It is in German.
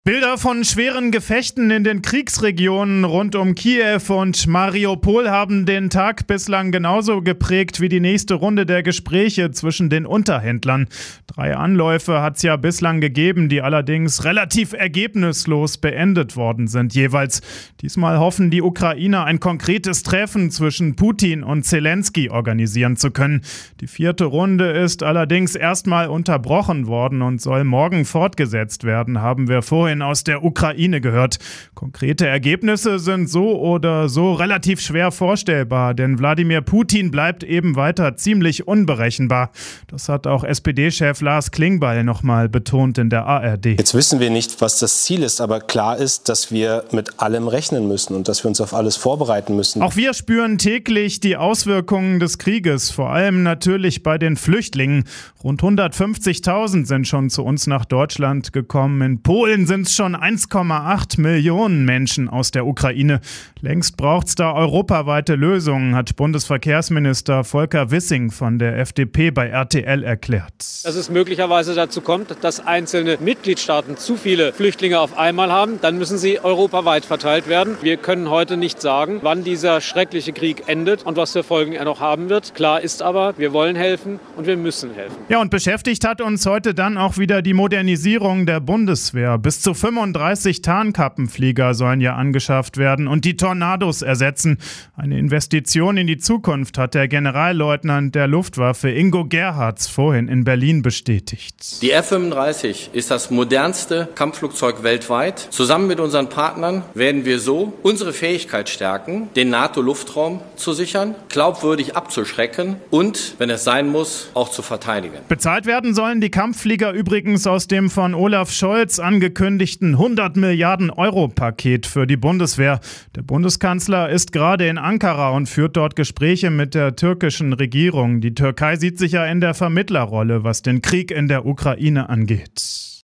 Bilder von schweren Gefechten in den Kriegsregionen rund um Kiew und Mariupol haben den Tag bislang genauso geprägt wie die nächste Runde der Gespräche zwischen den Unterhändlern. 3 Anläufe hat es ja bislang gegeben, die allerdings relativ ergebnislos beendet worden sind jeweils. Diesmal hoffen die Ukrainer, ein konkretes Treffen zwischen Putin und Zelensky organisieren zu können. Die 4. Runde ist allerdings erstmal unterbrochen worden und soll morgen fortgesetzt werden, haben wir vorhin aus der Ukraine gehört. Konkrete Ergebnisse sind so oder so relativ schwer vorstellbar, denn Wladimir Putin bleibt eben weiter ziemlich unberechenbar. Das hat auch SPD-Chef Lars Klingbeil nochmal betont in der ARD. Jetzt wissen wir nicht, was das Ziel ist, aber klar ist, dass wir mit allem rechnen müssen und dass wir uns auf alles vorbereiten müssen. Auch wir spüren täglich die Auswirkungen des Krieges, vor allem natürlich bei den Flüchtlingen. Rund 150.000 sind schon zu uns nach Deutschland gekommen. In Polen sind es schon 1,8 Millionen Menschen aus der Ukraine. Längst braucht es da europaweite Lösungen, hat Bundesverkehrsminister Volker Wissing von der FDP bei RTL erklärt. Dass es möglicherweise dazu kommt, dass einzelne Mitgliedstaaten zu viele Flüchtlinge auf einmal haben, dann müssen sie europaweit verteilt werden. Wir können heute nicht sagen, wann dieser schreckliche Krieg endet und was für Folgen er noch haben wird. Klar ist aber, wir wollen helfen und wir müssen helfen. Ja, und beschäftigt hat uns heute dann auch wieder die Modernisierung der Bundeswehr. Bis zu 35 Tarnkappenflieger sollen ja angeschafft werden und die Tornados ersetzen. Eine Investition in die Zukunft hat der Generalleutnant der Luftwaffe Ingo Gerhards vorhin in Berlin bestätigt. Die F-35 ist das modernste Kampfflugzeug weltweit. Zusammen mit unseren Partnern werden wir so unsere Fähigkeit stärken, den NATO-Luftraum zu sichern, glaubwürdig abzuschrecken und, wenn es sein muss, auch zu verteidigen. Bezahlt werden sollen die Kampfflieger übrigens aus dem von Olaf Scholz angekündigten 100 Milliarden Euro Paket für die Bundeswehr. Der Bundeskanzler ist gerade in Ankara und führt dort Gespräche mit der türkischen Regierung. Die Türkei sieht sich ja in der Vermittlerrolle, was den Krieg in der Ukraine angeht.